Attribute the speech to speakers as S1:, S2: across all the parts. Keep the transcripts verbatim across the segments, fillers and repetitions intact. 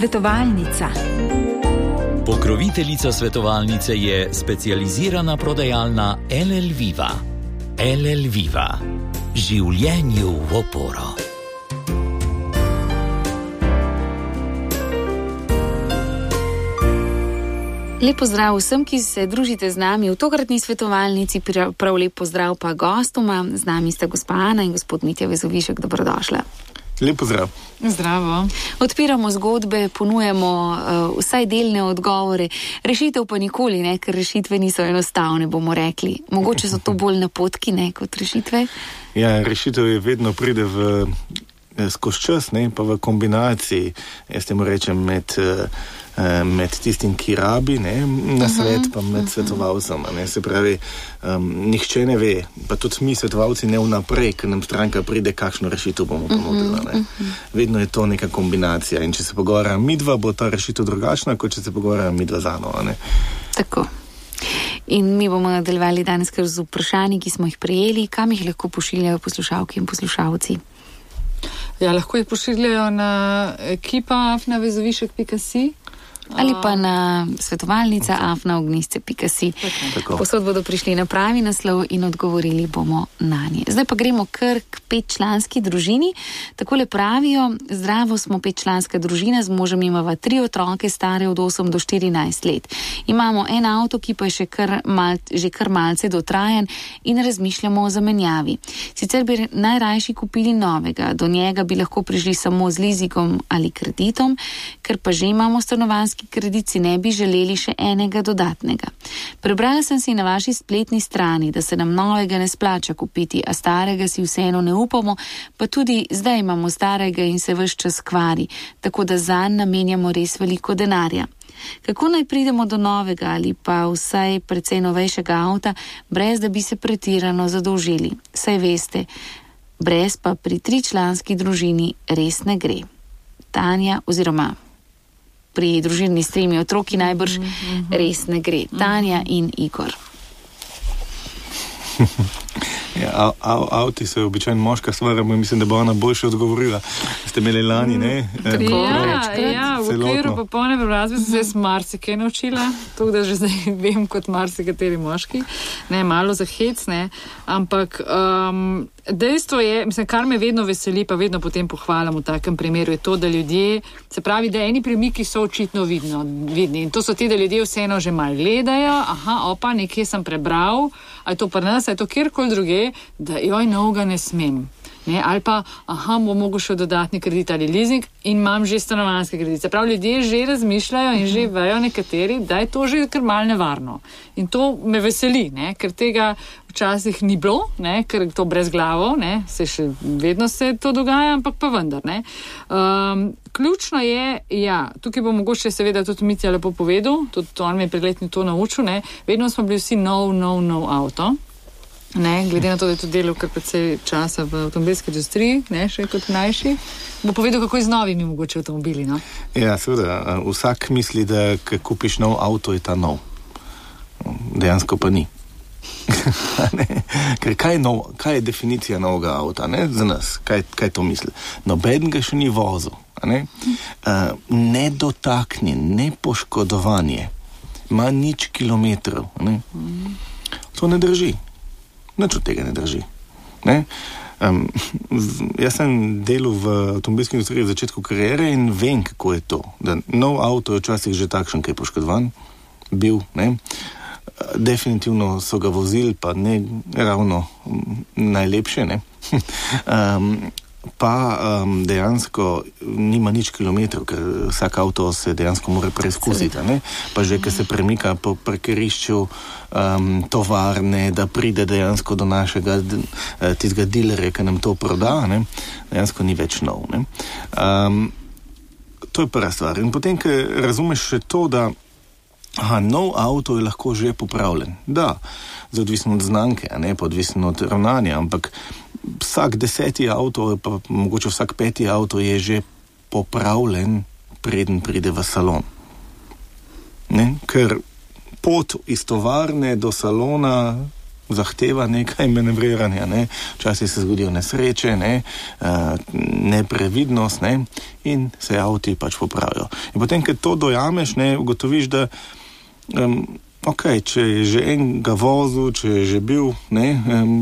S1: Svetovalnica.
S2: Pokroviteljica svetovalnice je specializirana prodajalna L L Viva. L L Viva. Življenju v oporo.
S3: Lep pozdrav vsem, ki se družite z nami v tokratni svetovalnici, prav lep pozdrav pa gostoma. Z nami sta gospa Ana in gospod Mitja Vezovišek, dobrodošla.
S4: Lep pozdrav.
S5: Zdravo.
S3: Odpiramo zgodbe, ponujemo uh, vsaj delne odgovore, rešitev pa nikoli, ne, ker rešitve niso enostavne, bomo rekli. Mogoče so to bolj napotki, ne, kot rešitve?
S4: Ja, rešitev je vedno pride v skozi čas, ne, pa v kombinaciji, jaz temu rečem, med, med tistim, ki rabi, ne, na svet, pa med svetovalcem, ne, se pravi, um, nihče ne ve, pa tudi mi svetovalci ne vnaprej, ker nam stranka pride, kakšno rešitev bomo ponudila, ne. Vedno je to neka kombinacija in če se pogovarja midva, bo ta rešitev drugačna, kot če se pogovarja midva zano, ne.
S3: Tako. In mi bomo nadaljevali danes kar z vprašanji, ki smo jih prejeli, kam jih lahko pošiljajo poslušalke in poslušalci.
S5: Ja, lahko jih pošiljajo na ekipa afna vezovišek pika si
S3: ali pa na svetovalnica afna ognjišče pika si. Posod bodo prišli na pravi naslov in odgovorili bomo na nje. Zdaj pa gremo kar k petčlanski družini. Takole pravijo: zdravo, smo petčlanska družina, z možem imava tri otroke, stare od osem do štirinajst let. Imamo en avto, ki pa je še kar mal, že kar malce dotrajan in razmišljamo o zamenjavi. Sicer bi najrajši kupili novega, do njega bi lahko prišli samo z lizingom ali kreditom, ker pa že imamo stanovanjski kredit, si ne bi želeli še enega dodatnega. Prebrala sem si na vaši spletni strani, da se nam novega ne splača kupiti, a starega si vseeno ne upamo, pa tudi zdaj imamo starega in se ves čas kvari, tako da zanj namenjamo res veliko denarja. Kako naj pridemo do novega ali pa vsaj precej novejšega avta, brez da bi se pretirano zadolžili? Saj veste, brez pa pri tričlanski družini res ne gre. Tanja, oziroma pri družini s tremi otroki najbrž res ne gre. Tanja in Igor.
S4: Ja, avti so običajno moška stvar, mislim, da bo ona boljše odgovorila. Ste imeli lani, ne?
S5: Tri, ja, ja, v okviru popolne preobrazbe sem se jaz marsikaj naučila, tako da že zdaj vem kot marsikateri moški. Ne, malo za hec, ne, ampak um, dejstvo je, mislim, kar me vedno veseli, pa vedno potem pohvalim v takem primeru, je to, da ljudje, se pravi, da eni premiki so očitno vidno, vidni. In to so ti, da ljudje vseeno že malo gledajo, aha, opa, nekje sem prebral, ali to pri nas, ali to kjerkoli druge, da joj, novega ne smem. Ne, ali pa, aha, bom mogel še dodatni kredit ali leasing in imam že stanovanjske kredite. Prav, ljudje že razmišljajo in že vejo nekateri, da je to že kar malo nevarno. In to me veseli, ne, ker tega včasih ni bilo, ne, ker to brez glavo, ne, se še vedno se to dogaja, ampak pa vendar, ne. Um, ključno je, ja, tukaj bo mogoče seveda tudi Mitja lepo povedal, tudi on me je predletni to naučil, ne, vedno smo bili vsi nov, nov, nov avto. Ne, glede na to, da je to delal kar precej časa v avtomobilski industriji, ne, še kot mlajši, bo povedal, kako je z novimi mogoče avtomobili, no?
S4: Ja, seveda, vsak misli, da ko kupiš nov avto, je ta nov. Dejansko pa ni. Ker kaj je, nov, kaj je definicija novega avta, ne, za nas? Kaj, kaj to misli? Noben ga še ni vozil, ne? Uh, nedotaknjen, nepoškodovanje, ima nič kilometrov, ne? To ne drži. Nič od tega ne drži. Ne? Um, v, jaz sem delal v avtomobilski industriji v začetku kariere in vem, kako je to. Da nov avto je včasih že takšen, ki je poškodovan, bil, ne? Definitivno so ga vozili, pa ne ravno najlepše, ne? um, pa um, dejansko nima nič kilometrov, ker vsak avto se dejansko mora preizkusiti, ne? Pa že, ker se premika po parkirišču um, tovarne, da pride dejansko do našega tistega dilerja, ki nam to proda, ne? Dejansko ni več nov, ne? Um, to je prva stvar. In potem, ker razumeš še to, da aha, nov avto je lahko že popravljen. Da, odvisno od znamke, a ne pa odvisno od ravnanja, ampak vsak deseti avto, pa mogoče vsak peti avto je že popravljen, preden pride v salon. Ne? Ker pot iz tovarne do salona zahteva nekaj manevriranja, ne? Včasih se zgodijo nesreče, ne? Uh, neprevidnost, ne? In se avti pač popravijo. In potem, ko to dojameš, ne, ugotoviš, da um, ok, če je že enega vozil, če je že bil, ne, um,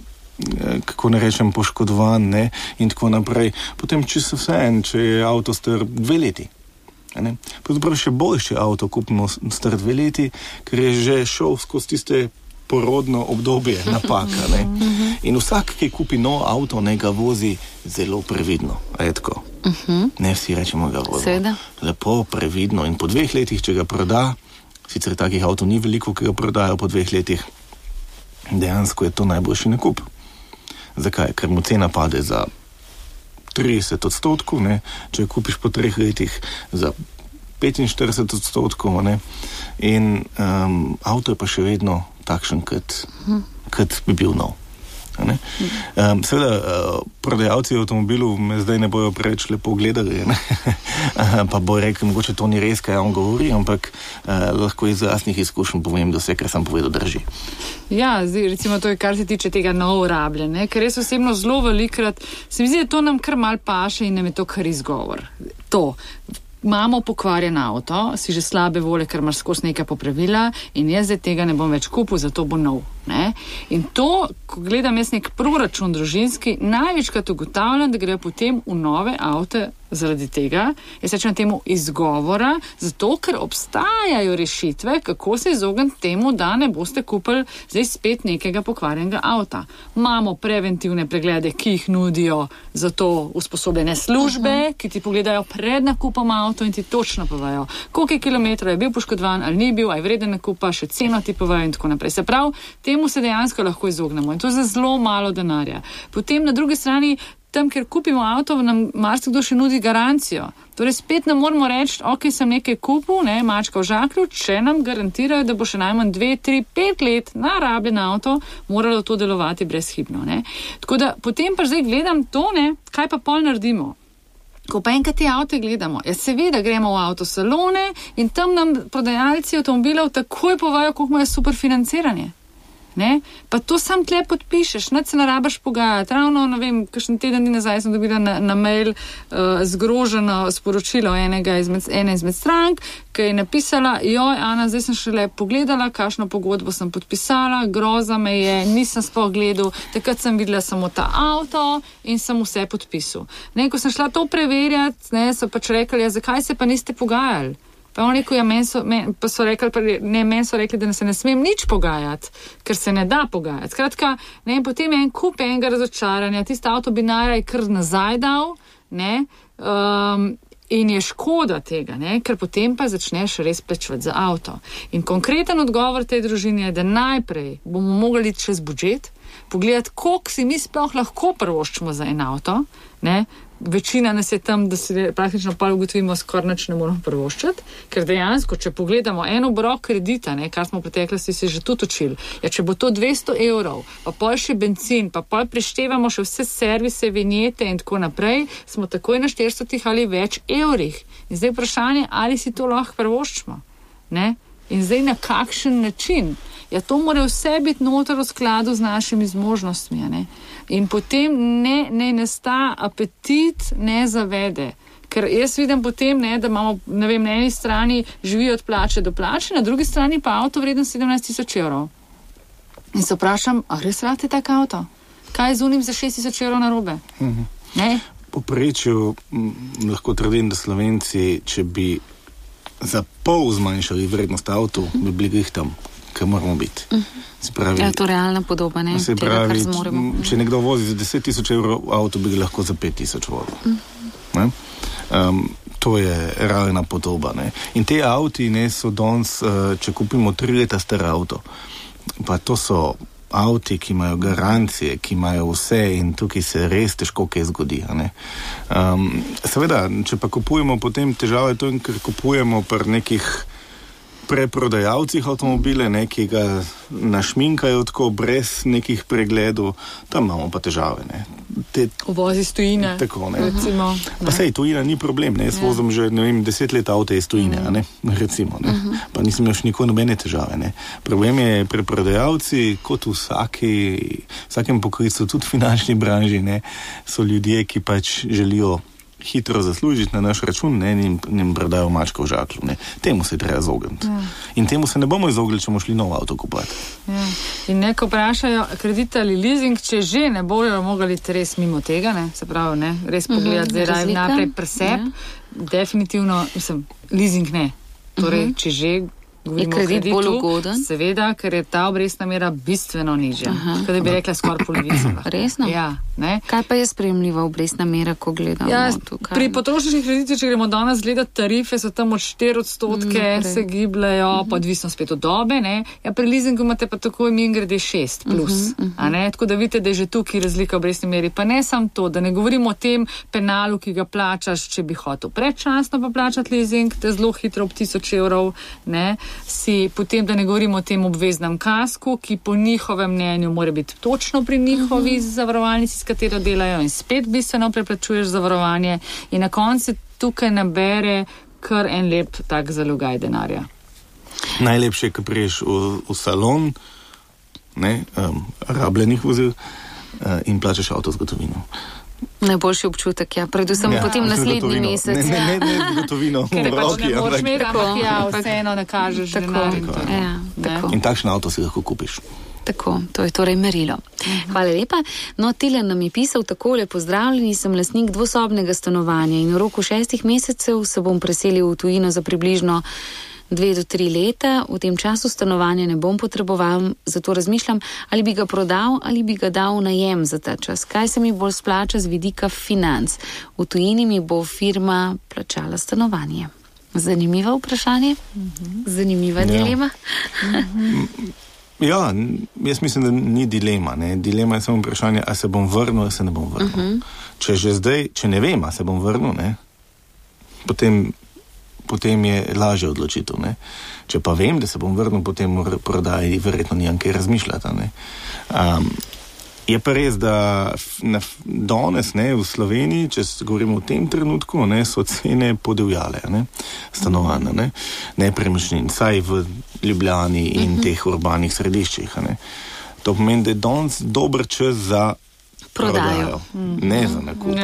S4: kako ne rečem, poškodovan, ne, in tako naprej, potem čisto vse en, če je avto star dve leti. Ne? Pravzaprav še bolj, če avto kupimo star dve leti, ker je že šel skozi tiste porodno obdobje napaka. Ne? In vsak, ki kupi nov avto, ne ga vozi zelo previdno. A je tako? Ne vsi rečemo ga vozi.
S3: Seveda.
S4: Lepo, previdno. In po dveh letih, če ga proda, sicer takih avto ni veliko, ki ga prodajo po dveh letih, dejansko je to najboljši nakup. Zakaj? Ker mu cena pade za trideset odstotkov, ne? Če kupiš po treh letih za petinštirideset odstotkov, ne? In um, avto je pa še vedno takšen, kot, kot bi bil nov. Ne? Um, seveda, uh, prodajalci avtomobilov me zdaj ne bojo preveč lepo gledali, ne? Pa bo rekel, mogoče to ni res, kaj on govori, ampak uh, lahko iz jasnih izkušenj povem, da vse, kar sem povedal, drži.
S5: Ja, zdaj, recimo to je, kar se tiče tega novo rabljene, ker res osebno zelo velikrat se mi zdi, da to nam kar mal paše in nam je to kar izgovor. To. Imamo pokvarjen avto, si že slabe volje, ker imaš skozi nekaj popravila in jaz zdaj tega ne bom več kupil, zato bo nov. Ne? In to, ko gledam jaz nek proračun družinski, največkrat ugotavljam, da gre potem v nove avte zaradi tega, jaz rečem temu izgovora, zato ker obstajajo rešitve, kako se izogniti temu, da ne boste kupili zdaj spet nekega pokvarjenega avta. Imamo preventivne preglede, ki jih nudijo za to usposobljene službe, uh-huh. ki ti pogledajo pred nakupom avto in ti točno povejo, koliko kilometrov je bil poškodovan ali ni bil, ali je vreden nakupa, še ceno ti povejo in tako naprej. Se pravi, temu se dejansko lahko izognemo in to za zelo malo denarja. Potem na drugi strani, tam, ker kupimo avto, nam marsikdo še nudi garancijo. Torej spet ne moramo reči, ok, sem nekaj kupil, ne, mačka v žaklju, če nam garantirajo, da bo še najmanj dve, tri, pet let na rabljen avto moralo to delovati brezhibno. Ne. Tako da potem pa zdaj gledam to, ne, kaj pa pol naredimo. Ko pa enkrat te avte gledamo, ja seveda gremo v avtosalone in tam nam prodajalci avtomobilov takoj povajo, koliko imajo super financiranje. Ne? Pa to sam tle podpišeš, ne se narabaš pogajati. Ravno, ne vem, kakšen teden dni nazaj sem dobila na, na mail uh, zgroženo sporočilo enega izmed, ene izmed strank, ki je napisala, joj, Ana, zdaj sem šele pogledala, kakšno pogodbo sem podpisala, groza me je, nisem sploh gledal, takrat sem videla samo ta avto in sem vse podpisal. Ne, ko sem šla to preverjati, ne, so pač rekli, ja, zakaj se pa niste pogajali? Pa on rekel, ja, men so, men, pa so rekli, pa ne, men so rekli, da ne se ne smem nič pogajati, ker se ne da pogajati. Skratka, ne, in potem je en kup enega razočaranja, tisti avto bi najraj kar nazaj dal, ne, um, in je škoda tega, ne, ker potem pa začneš res plačevati za avto. In konkreten odgovor tej družini je, da najprej bomo mogli čez budžet pogledati, koliko si mi sploh lahko prvoščimo za en avto, ne. Večina nas je tam, da se praktično pa ugotovimo, skoraj nič ne moramo prvoščati, ker dejansko, če pogledamo en obrok kredita, ne, kar smo v preteklosti se že tudi učili, ja, če bo to dvesto evrov, pa pol še benzin, pa pol prištevamo še vse servise, vinjete in tako naprej, smo takoj na štiristo ali več evrih. In zdaj vprašanje, ali si to lahko prvoščimo, ne? In zdaj na kakšen način? Ja, to mora vse biti noter v skladu z našimi zmožnostmi, ne? In potem ne, ne nasta apetit ne zavede. Ker jaz vidim potem, ne, da imamo, ne vem, na eni strani živijo od plače do plače, na drugi strani pa avto vreden sedemnajst tisoč evrov. In se vprašam, a res rade tak avto? Kaj je z unim za šest tisoč evrov narobe? Mhm. Ne?
S4: Po prečju lahko trdim, da Slovenci, če bi za pol zmanjšali vrednost avtu, bi bili grih tam, kar moramo biti. Se pravi,
S3: ja, to realna podoba, ne?
S4: Se pravi, tega, če nekdo vozi za deset tisoč evrov avto, bi ga lahko za pet tisoč vozil. Ne? Um, to je realna podoba, ne? In te avti, ne, so danes, uh, če kupimo tri leta star avto, pa to so avti, ki imajo garancije, ki imajo vse in tukaj se res težko kaj zgodi. Ne? Um, seveda, če pa kupujemo potem težave, to je, ker kupujemo pri nekih preprodajalcih avtomobile, ne, ki ga našminkajo tako brez nekih pregledov, tam imamo pa težave. Ne? te,
S5: uvozi iz tujine.
S4: Tako, ne.
S5: Recimo,
S4: pa sej, tujina ni problem, ne. Jaz ja. vozim že, ne vem, deset let avto iz tujine, mm. ne, recimo, ne. Uh-huh. Pa nisem imel še nikoli nobene težave, ne. Problem je pri prodajalci, kot v vsaki, vsakem poklicu, tudi v finančni branži, ne, so ljudje, ki pač želijo hitro zaslužiti na naš račun, ne, in jim prodajo mačko v žaklu, ne. Temu se treba izogniti. Ja. In temu se ne bomo izognili, če bomo šli nov avto kupati.
S5: Ja. In neko vprašajo, kredit ali leasing, če že ne bojo mogli res mimo tega, ne, se pravi, ne, res pogledati, zdaj raje naprej presep, ja. Definitivno, mislim, leasing ne. Torej, uh-huh. če že
S3: je kredit bolj ugoden?
S5: Seveda, ker je ta obrestna mera bistveno nižja. Tako da bi rekla skoraj polovica.
S3: Resno?
S5: Ja, ne?
S3: Kaj pa je sprejemljiva obrestna mera, ko gledamo
S5: ja,
S3: tukaj? Pri
S5: potrošniških kreditih, če gremo danes gledati tarife, so tam od štiri odstotke, mm, se gibljajo, uh-huh. pa odvisno spet od dobe, ne? Ja, pri leasingu imate pa tako imen grede šest plus, uh-huh, uh-huh. a ne? Tako da vidite, da je že tukaj razlika v obrestni meri. Pa ne samo to, da ne govorimo o tem penalu, ki ga plačaš, če bi hotel predčasno pa plačati leasing, te zelo hitro ob tisoč evrov, ne? Si, potem, da ne govorimo o tem obveznem kasku, ki po njihovem mnenju mora biti točno pri njihovi uh-huh. zavarovalnici, s katero delajo in spet bistveno preplačuješ zavarovanje in na koncu tukaj nabere kar en lep tak zalogaj denarja.
S4: Najlepše, ko priješ v, v salon, ne, um, rabljenih vozil uh, in plačaš avto z gotovino.
S3: Najboljši občutek, ja. Predvsem ja, potem naslednji mesec.
S4: Ne, ne, ne, ne gotovino v roki.
S5: Ne boš imel, ampak ja, vseeno ne kažeš denar.
S3: Ja, tako.
S4: In takšno avto si lahko kupiš.
S3: Tako, to je torej merilo. Hvala lepa. No, Tilen nam je pisal takole: pozdravljeni, sem lastnik dvosobnega stanovanja in v roku šestih mesecev se bom preselil v tujino za približno dve do tri leta. V tem času stanovanja ne bom potreboval, zato razmišljam, ali bi ga prodal ali bi ga dal v najem za ta čas. Kaj se mi bolj splača z vidika financ? V tujini mi bo firma plačala stanovanje. Zanimivo vprašanje? Zanimiva ja. dilema?
S4: Ja, jaz mislim, da ni dilema. Ne. Dilema je samo vprašanje, a se bom vrnil, ali se ne bom vrnil. Uh-huh. Če že zdaj, če ne vem, a se bom vrnil, ne, potem, potem je lažje odločitev. Ne. Če pa vem, da se bom vrnil, potem prodaji verjetno nijam kaj razmišljati. Ne. Um, je pa res, da na, danes ne, v Sloveniji, če govorimo v tem trenutku, ne, so cene podivjale, ne, stanovanja, ne, nepremičnin, saj v Ljubljani in uh-huh. teh urbanih središčih. Ne. To pomeni, da je danes dober čas za prodajo, mm. ne za nakup.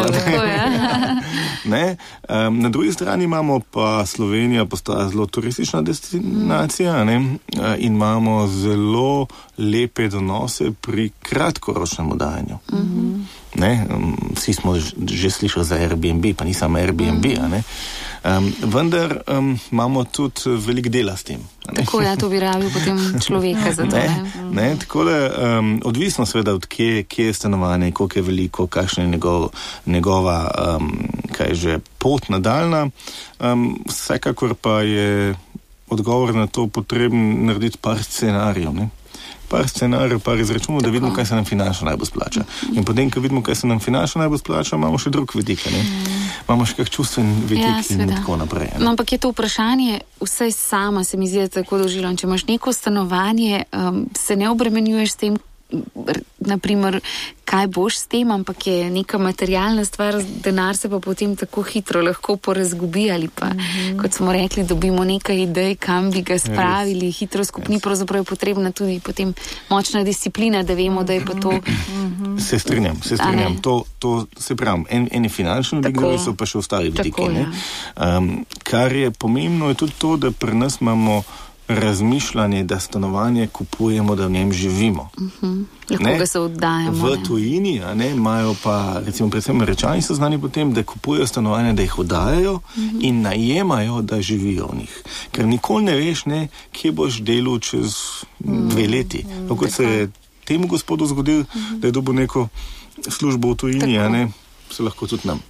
S4: Ne. ne. Um, na drugi strani imamo pa Slovenija postaja zelo turistična destinacija, ne, in imamo zelo lepe donose pri kratkoročnem oddajanju. Mm-hmm. Ne, um, vsi smo že slišali za Airbnb, pa ni samo Airbnb, mm. a ne. Um, vendar um, imamo tudi velik dela s tem.
S3: Tako, ja, to bi rabil potem človeka za to.
S4: Ne, ne, ne takole, um, odvisno seveda od kje, kje je stanovanje, koliko je veliko, kakšna je njegov, njegova um, kaj že, pot nadaljna. Um, vsekakor pa je odgovor na to potreben narediti par scenarijev, ne. par scenarijev, par izračunov, da vidimo, kaj se nam finančno najbolj splača. In potem, ko vidimo, kaj se nam finančno najbolj splača, imamo še drug vidik, ne? Imamo še kak čustven vidik ja, in tako naprej. Ne?
S3: No, ampak je to vprašanje vsaj sama, se mi zdi tako doživljam. Če imaš neko stanovanje, um, se ne obremenjuješ s tem, naprimer, kaj boš s tem, ampak je neka materialna stvar, denar se pa potem tako hitro lahko porazgubi ali pa, mm-hmm. kot smo rekli, dobimo nekaj idej, kam bi ga spravili, yes. hitro skupni, yes. pravzaprav je potrebna tudi potem močna disciplina, da vemo, da je pa to...
S4: Mm-hmm. Se strinjam, se strinjam. To, to se pravim, en, eni finančni vidiki so pa še ostali vidiki. Ja. Um, kar je pomembno je tudi to, da pri nas imamo razmišljanje, da stanovanje kupujemo, da v njem živimo.
S3: Uh-huh. Lahko ga se oddajamo.
S4: V tujini, a ne, imajo pa, recimo, predvsem Američani so znani potem, da kupujejo stanovanje, da jih oddajajo uh-huh. in najemajo, da živijo v njih. Ker nikoli ne veš, ne, kje boš delal čez uh-huh. dve leti. Uh-huh. Kot se je temu gospodu zgodil, uh-huh. da je dobil neko službo v tujini, a ne, se lahko tudi nam.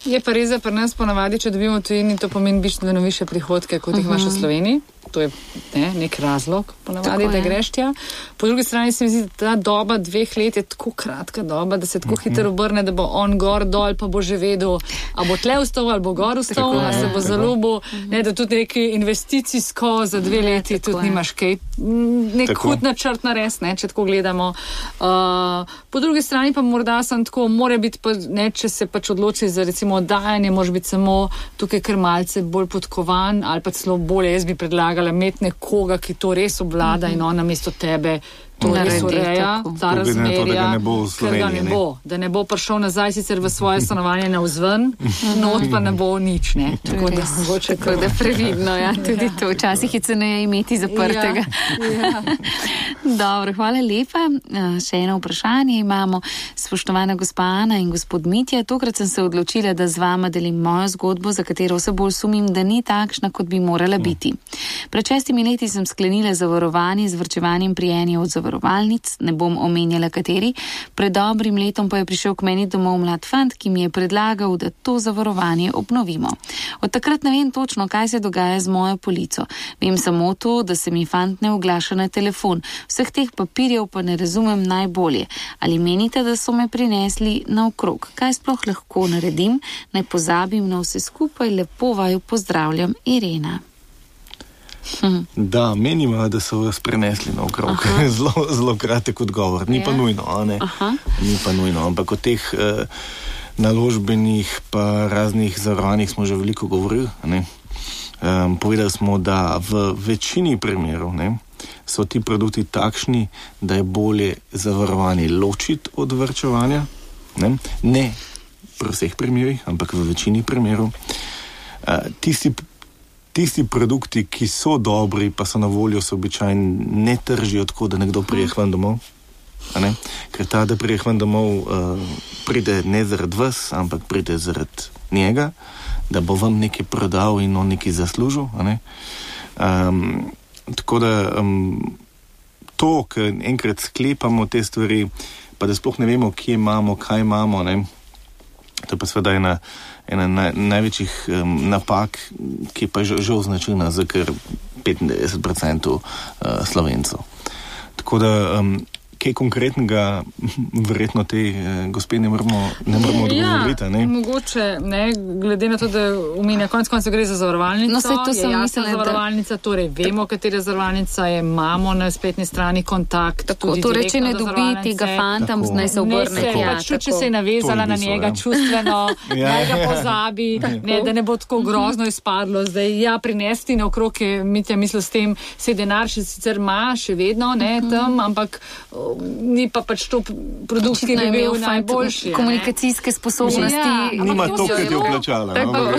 S5: Je pa res, da pri nas ponavadi, če dobimo tujini, to pomeni bistveno više prihodke, kot jih imaš v Sloveniji. To je ne, nek razlog, ponavadi, da greš tja. Po drugi strani se mi zdi, da ta doba dveh let je tako kratka doba, da se tako hitro obrne, da bo on gor dol, pa bo že vedel, a bo tle vstal, ali bo gor vstal, a se bo zaljubil, ne, da tudi neki investicijsko za dve leti tudi nimaš kaj, nek hud načrt nares, ne, če tako gledamo. Uh, po drugi strani pa morda sem tako, mora biti, pa, ne, če se pač odloči za recimo oddajanje, može biti samo tukaj kar malce bolj podkovan, ali pa celo bolje, jaz bi predlagala imeti nekoga, ki to res obvlada mm-hmm. in on namesto tebe to res ureja, ta razmerja,
S4: da ne bo v Sloveniji,
S5: ga ne bo, da ne bo prišel nazaj sicer v svoje stanovanje navzven, not pa ne bo nič, ne. Tako da, mogoče,
S3: tako da previdno, ja, tudi to. Včasih je ceneje imeti zaprtega. Ja, ja. Dobro, hvala lepa. Še eno vprašanje imamo. Spoštovana gospa Ana in gospod Mitja, tokrat sem se odločila, da z vama delim mojo zgodbo, za katero vse bolj sumim, da ni takšna, kot bi morala biti. Pred šestimi leti sem sklenila zavarovanje z varčevanjem pri eni od zavarovalnic, ne bom omenjala kateri. Pred dobrim letom pa je prišel k meni domov mlad fant, ki mi je predlagal, da to zavarovanje obnovimo. Od takrat ne vem točno, kaj se dogaja z mojo polico. Vem samo to, da se mi fant ne oglaša na telefon. Vseh teh papirjev pa ne razumem najbolje. Ali menite, da so me prinesli naokrog? Kaj sploh lahko naredim? Naj pozabim na vse skupaj. Lepo vaju pozdravljam, Irena.
S4: Hm. Da, menimo, da so vas prenesli naokrog. Zelo, zelo kratek odgovor. Ni ja. pa nujno, a ne? Aha. Ni pa nujno, ampak o teh eh, naložbenih pa raznih zavarovanjih smo že veliko govorili, ne? Um, povedali smo, da v večini primerov, ne, so ti produkti takšni, da je bolje zavarovanje ločiti od varčevanja. Ne, ne pri vseh primerih, ampak v večini primerov. Uh, tisti Tisti produkti, ki so dobri, pa so na voljo, se običajno ne tržijo tako, da nekdo prije ven domov. Ne? Ker ta, da prije ven domov, uh, pride ne zaradi vas, ampak pride zaradi njega, da bo vam nekaj prodal in on nekaj zaslužil. Ne? Um, tako da um, to, ker enkrat sklepamo te stvari, pa da sploh ne vemo, kje imamo, kaj imamo, ne? To je pa seveda ena, ena naj, največjih um, napak, ki pa je že označena za kar petindevetdeset procentov uh, Slovencev. Tako da um, kaj konkretnega verjetno te eh, gospe ne moramo, ne moramo odgovoriti,
S5: ja,
S4: ne?
S5: Mogoče, ne, glede na to, da umenja konec konca gre za zavarovalnico,
S3: no, to
S5: je jasna zavarovalnica, torej vemo, katera zavarovalnica je, imamo na spletni strani kontakt.
S3: Tako, torej, če ne dobi tega fanta, naj se obrne.
S5: Ne se, ja, pač, če se je navezala na njega ja. čustveno, ja. naj ga pozabi, ne, da ne bo tako grozno izpadlo. Zdaj, ja, prinesti naokrog je, Mitja mislil s tem, se denar še sicer ima, še vedno, ne, tam, ampak ni pa pač to produkt, ki bi bil najboljši.
S3: Komunikacijske sposobnosti. Ja,
S4: nima to, kar je oplačala.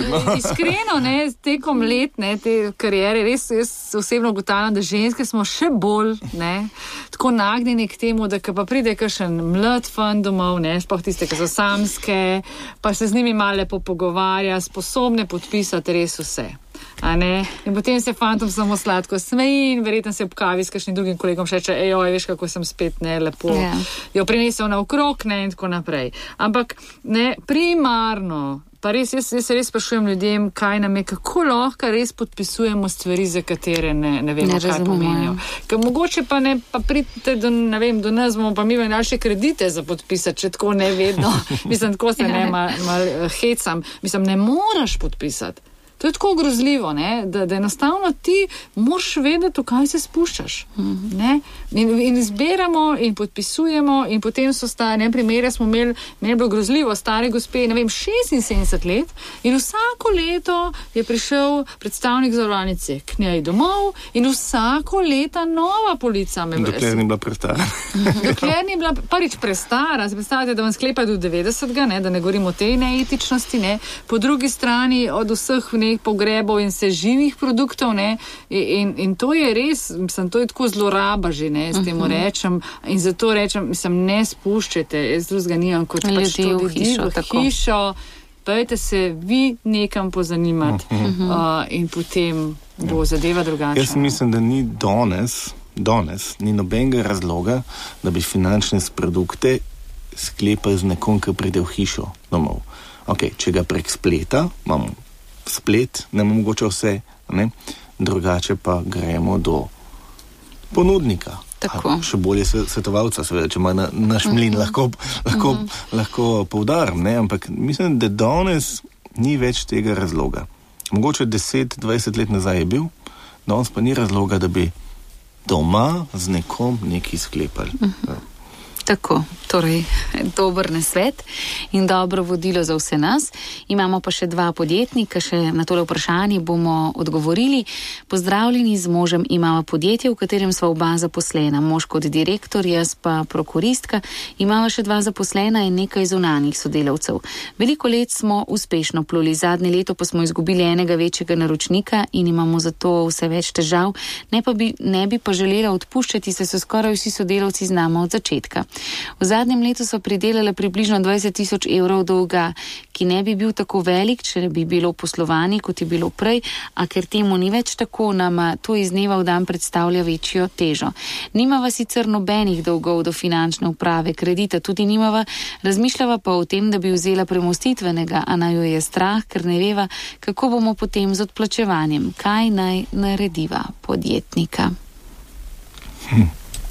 S5: Iskreno, ne, tekom let, ne, te karijere, res, jaz osebno ugotavljam, da ženske smo še bolj, ne, tako nagnjeni k temu, da pa pride kakšen mlad fan domov, ne, sploh tiste, ki so samske, pa se z njimi malo lepo pogovarja, sposobne podpisati res vse. A ne? In potem se fantom samo sladko smeji in verjetno se ob kavi s kakšnim drugim kolegom še reče, ejoj, veš, kako sem spet, ne, lepo. Yeah. Jo prinesel naokrog, ne, in tako naprej. Ampak, ne, primarno, pa res, jaz, jaz se res sprašujem ljudem, kaj nam je, kako lahko res podpisujemo stvari, za katere ne, ne vemo, ne kaj pomenijo. Ker mogoče pa ne, pa pridite do, ne vem, do nas, bomo pa mi vam dali še kredite za podpisati, če tako ne vedno. Mislim, tako se ne mal, mal hecam. Mislim, ne moraš podpisati. To je tako grozljivo, ne? Da, da enostavno ti moraš vedeti, v kaj se spuščaš. Ne? In, in izberamo in podpisujemo in potem so stari, ne, primere smo imeli, meni je bilo grozljivo, stare gospe, ne vem, šestinsedemdeset let in vsako leto je prišel predstavnik zavarovalnice k njej domov in vsako leta nova polica me brez.
S4: Dokler ni bila prestara.
S5: Dokler ni bila prvič prestara, se predstavljate, da vam sklepa do devetdesetega, ne, da ne govorimo o tej neetičnosti, ne. Po drugi strani od vseh pogrebov in seživih produktov, ne, in, in to je res, mislim, to je tako zloraba že, ne, s temu rečem, in zato rečem, mislim, ne spuščajte, jaz drugega nimam kot pač to v hišo, v hišo, pojete se vi nekam pozanimati uh, in potem bo zadeva drugačna.
S4: Jaz mislim, da ni danes, danes, ni nobenega razloga, da bi finančne produkte sklepali z nekom, ki pride v hišo domov. Ok, če ga prek spleta, imamo splet, ne mogoče vse, ne? Drugače pa gremo do ponudnika.
S3: Tako.
S4: Še bolje svetovalca, seveda, če ima na, naš mlin, uh-huh. lahko, lahko, uh-huh. lahko poudarim, ne? Ampak mislim, da danes ni več tega razloga. Mogoče deset dvajset let nazaj je bil, danes pa ni razloga, da bi doma z nekom nekaj sklepali. Uh-huh.
S3: Tako, torej dober nasvet in dobro vodilo za vse nas. Imamo pa še dva podjetnika, še na tole vprašanje bomo odgovorili. Pozdravljeni, z možem imamo podjetje, v katerem sva oba zaposlena. Mož kot direktor, jaz pa prokuristka. Imamo še dva zaposlena in nekaj zunanjih sodelavcev. Veliko let smo uspešno pluli, zadnje leto pa smo izgubili enega večjega naročnika in imamo zato vse več težav. Ne, pa bi, ne bi pa želela odpuščati, se so skoraj vsi sodelavci z nama od začetka. V zadnjem letu so pridelali približno dvajset tisoč evrov dolga, ki ne bi bil tako velik, če bi bilo poslovanje, kot je bilo prej, a ker temu ni več tako, nam to iz dneva v dan predstavlja večjo težo. Nimava sicer nobenih dolgov do finančne uprave, kredita tudi nimava, razmišljava pa o tem, da bi vzela premostitvenega, a naj jo je strah, ker ne veva, kako bomo potem z odplačevanjem. Kaj naj narediva podjetnika?
S4: Hm.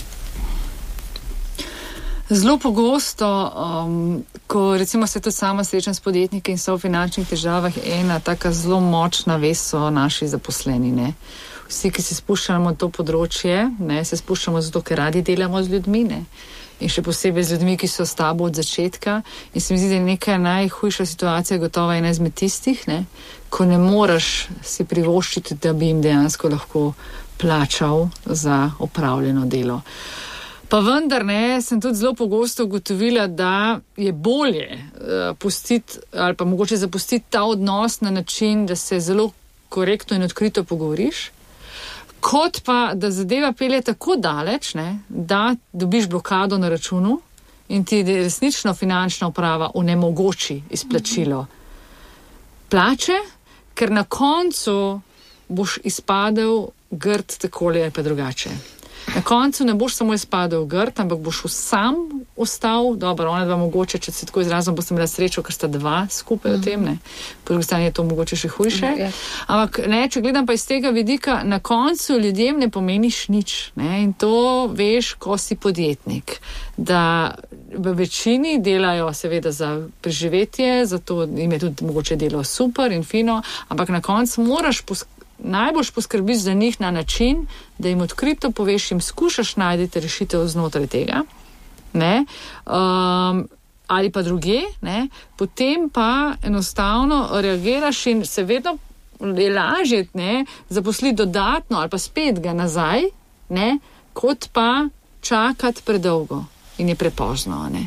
S5: Zelo pogosto, um, ko recimo se tudi sama srečam s podjetniki in so v finančnih težavah, ena taka zelo močna vez so naši zaposleni, ne. Vsi, ki se spuščamo to področje, ne, se spuščamo zato, ker radi delamo z ljudmi, ne. In še posebej z ljudmi, ki so s tabo od začetka. In se mi zdi, da je neka najhujša situacija gotovo ena izmed tistih, ne, ko ne moreš si privoščiti, da bi jim dejansko lahko plačal za opravljeno delo. Pa vendar ne, sem tudi zelo pogosto ugotovila, da je bolje uh, pustiti ali pa mogoče zapustiti ta odnos na način, da se zelo korektno in odkrito pogovoriš, kot pa, da zadeva pelje tako daleč, ne, da dobiš blokado na računu in ti resnično finančna uprava onemogoči izplačilo plače, ker na koncu boš izpadel grd takole ali pa drugače. Na koncu ne boš samo izpadel grd, ampak boš sam ostal, dobro, ona dva mogoče, če se tako izrazim, boste imela srečo, ker sta dva skupaj mm. v tem, ne. Po drugi strani je to mogoče še hujše. Mm, yeah. Ampak ne, če gledam pa iz tega vidika, na koncu ljudem ne pomeniš nič, ne. In to veš, ko si podjetnik. Da v večini delajo seveda za preživetje, zato jim je tudi mogoče delo super in fino, ampak na koncu moraš poskrbeti, najboljš poskrbiš za njih na način, da jim odkrito poveš, jim skušaš najti rešitev znotraj tega, ne, um, ali pa druge, ne, potem pa enostavno reagiraš in se vedno je lažje, ne, zaposliti dodatno ali pa spet ga nazaj, ne, kot pa čakati predolgo in je prepozno, ne.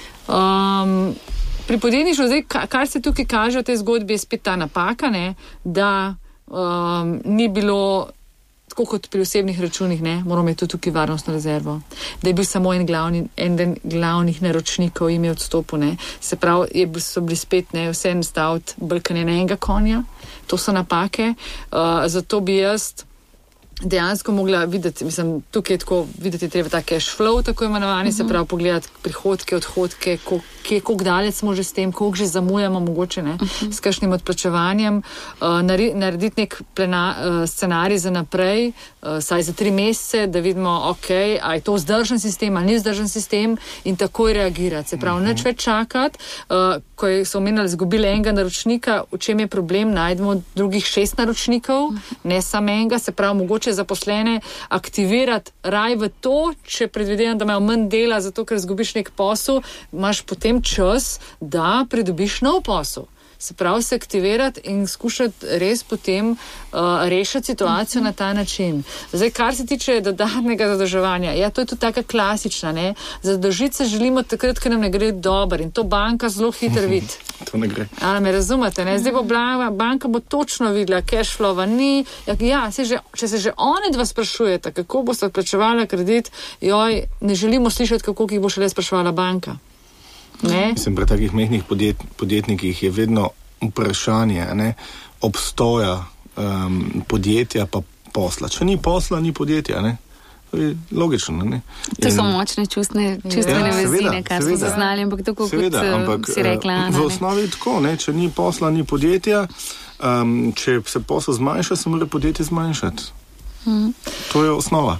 S5: Um, pri podjetništvu, zdaj, kar se tukaj kaže v tej zgodbi, je spet ta napaka, ne, da Um, ni bilo, tako kot pri osebnih računih, ne, moramo imeti tudi tukaj varnostno rezervo, da je bil samo en, glavni, en glavnih naročnikov ime odstopu, ne, se pravi, je, so bili spet, ne, vse nastaviti brkanje na enega konja, to so napake, uh, zato bi jaz dejansko mogla videti, mislim, tukaj je tako, videti treba ta cash flow, tako imenovani, uh-huh. se pravi, pogledati prihodke, odhodke, koliko dalec smo že s tem, koliko že zamujamo mogoče, ne, uh-huh. s kakšnim odplačevanjem, uh, narediti nek plena, uh, scenarij za naprej, uh, saj za tri mesece, da vidimo, ok, a je to vzdržen sistem, ali ni vzdržen sistem in takoj reagirati. Se pravi, uh-huh. nič več čakati, uh, ko so omenjali, zgubili enega naročnika, v čem je problem, najdemo drugih šest naročnikov, uh-huh. ne samo enega, se pravi, mogoče zaposlene aktivirati raj v to, če predvidevam, da imajo manj dela, zato ker izgubiš nek posel, imaš potem čas, da pridobiš nov posel. Se pravi, se aktivirati in skušati res potem uh, rešiti situacijo na ta način. Zdaj, kar se tiče dodatnega zadolževanja, ja, to je tudi taka klasična, ne. Zadolžiti se želimo takrat, ker nam ne gre dobro in to banka zelo hitro vidi.
S4: To ne gre.
S5: A me razumete, ne? Zdaj bo banka bo točno videla, cash flowa ni, ja, se že, če se že one dva sprašujete, kako boste odplačevala kredit, joj, ne želimo slišati, kako jih bo šele spraševala banka. Ne?
S4: Mislim, pri takih mehnih podjet, podjetnikih je vedno vprašanje, ne, obstoja um, podjetja pa posla. Če ni posla, ni podjetja, ne. Logično, ne?
S3: To In... so močne čustne, čustvene ja, vezine, kar smo zaznali, ampak tako
S4: seveda,
S3: kot
S4: ampak,
S3: si rekla. Ana,
S4: v osnovi je tako, ne? Če ni posla, ni podjetja, um, če se posel zmanjša, se mora podjetje zmanjšati. Hmm. To je osnova.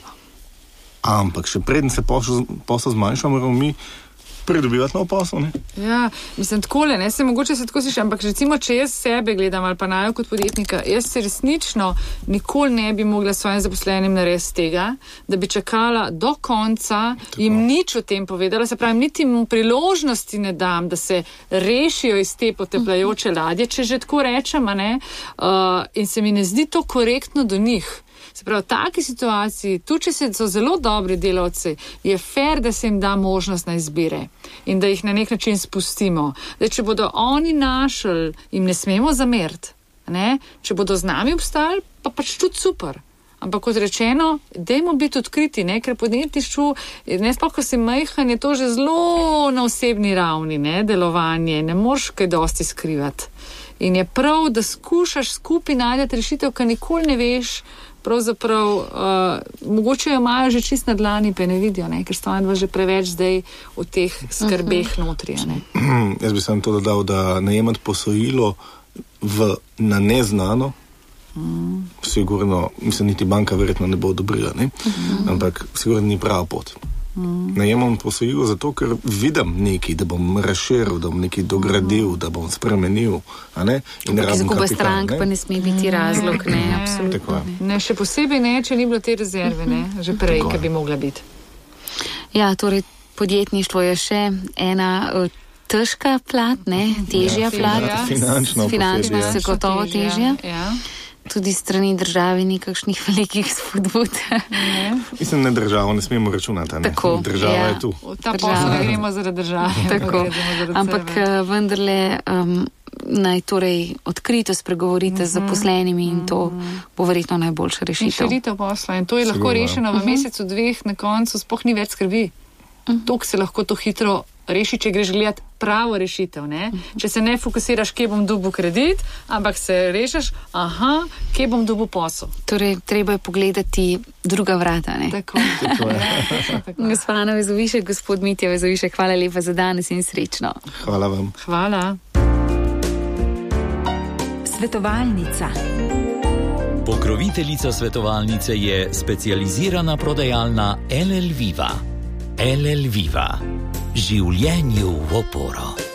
S4: Ampak še preden se posel, posel zmanjša, moramo mi pridobivati nov posel, ne?
S5: Ja, mislim, takole, ne, se mogoče se tako sliši, ampak recimo, če jaz sebe gledam ali pa najo kot podjetnika, jaz se resnično nikoli ne bi mogla svojim zaposlenim narediti tega, da bi čakala do konca, tako. Jim nič o tem povedala, se pravi, niti mu priložnosti ne dam, da se rešijo iz te potepljajoče ladje, če že tako rečem, ne, uh, in se mi ne zdi to korektno do njih. Se pravi, v taki situaciji, tudi če so zelo dobri delavci, je fair, da se jim da možnost na izbire in da jih na nek način spustimo. Da če bodo oni našli, jim ne smemo zameriti. Ne? Če bodo z nami obstali, pa pač tudi super. Ampak kot rečeno, dajmo biti odkriti, ne? Ker podjetništvu, ne sploh, ko si majhen, je to že zelo na osebni ravni, ne? Delovanje, ne moreš kaj dosti skrivati. In je prav, da skušaš skupaj najti rešitev, ker nikoli ne veš, pravzaprav, uh, mogoče jo imajo že čist na dlani, pa ne vidijo, ne? Ker sto dva že preveč zdaj v teh skrbeh uh-huh. notri. Ne?
S4: Jaz bi sem to dodal, da najemati posojilo v, na neznano, mm. sigurno, mislim, niti banka verjetno ne bo odobrila, ne? Uh-huh. Ampak sigurno ni prava pot. Mm. Najemam posojilo zato, ker vidim nekaj, da bom razširil, da bom nekaj dogradil, da bom spremenil. Ne?
S3: Zakupa strank pa ne sme biti razlog, ne, ne absolutno.
S5: Ne. Ne, še posebej ne, če ni bilo te rezerve, ne, že prej, ki bi mogla biti.
S3: Ja, torej podjetništvo je še ena težka plat, ne, težja ja, plat.
S4: Ja. Finančno,
S3: finančno se gotovo težja.
S5: Ja.
S3: Tudi strani države ni kakšnih velikih spodbud.
S4: Mislim, ne državo, ne smemo računati. Ne?
S3: Tako,
S4: država
S3: ja.
S4: je tu.
S5: Ta posel ne gremo zaradi države.
S3: Tako. Ampak vendarle um, naj torej odkrito spregovorite z zaposlenimi in to bo verjetno najboljša rešitev.
S5: In širitev posla. In to je lahko rešeno v mesecu dveh, na koncu sploh ni več skrbi. Tok se lahko to hitro reši, če greš gledati pravo rešitev, ne? Če se ne fokusiraš, kje bom dobil kredit, ampak se rešiš, aha, kje bom dobil posel.
S3: Torej, treba je pogledati druga vrata, ne?
S5: Tako.
S3: Gospa Ana Vezovišek, gospod Mitja Vezovišek, hvala lepa za danes in srečno.
S4: Hvala vam.
S5: Hvala.
S2: Svetovalnica. Pokroviteljica svetovalnice je specializirana prodajalna L L Viva. L L Viva. Življenju v oporo.